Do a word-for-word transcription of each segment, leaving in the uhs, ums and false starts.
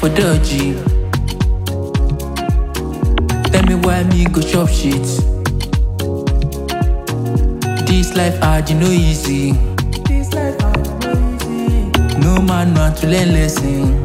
for dodgy. Tell me why me go chop shit. This life hard, you know easy. This life hard, you know easy. No man want to learn lesson.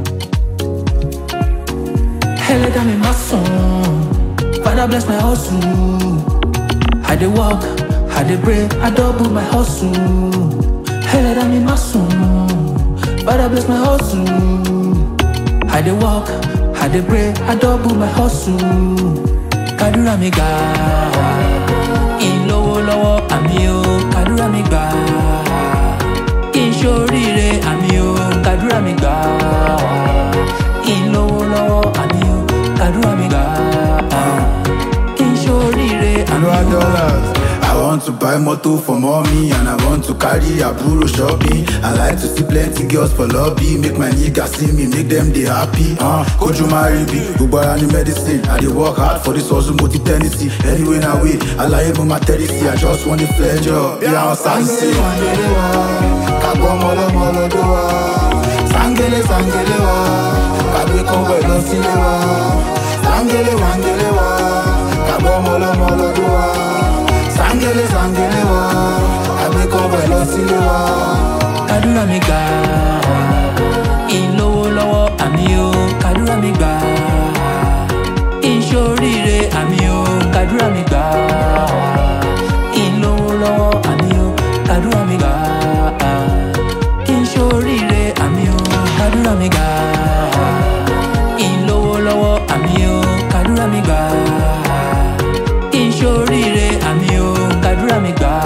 Hell, I got me my son. Father bless my hustle. I dey walk, I dey pray, I double my hustle. Hell, I got me my son. Father bless my hustle. I dey walk, I dey pray, I double my hustle. Kadura mi ga, in lowo lowo ami o. Kadura mi ga, in ṣoríire ami o. Kadura mi ga, in lowo lowo ami o. Kadura mi ga, in ṣoríire ami o. I want to buy motor for mommy and I want to carry a buro shopping. I like to see plenty girls for lobby. Make my niggas see me, make them they happy. Uh, could you marry me? Ugbo any medicine. I dey work hard for this hustle, multi Tennessee. Anyway, now way, I like my maternity. I just want the pleasure. Yeah, I'm Sangele Kagwa molo molo doa. Sangele Sangele wa. Kagwe konwe lo silewa. Sangele Wangele wa. Kagwa molo molo doa. Sangele sangele wa, abe kowe lo silewa. Kadura mi ga, in lowo lowo ami o. Kadura mi ga, in ṣoríire ami o. Kadura mi ga, in lowo lowo ami o. Kadura mi ga, in ṣoríire ami o. Kadura mi ga, in lowo lowo ami o. Kadura mi ga, in ṣoríire ami o. Kadura mi ga.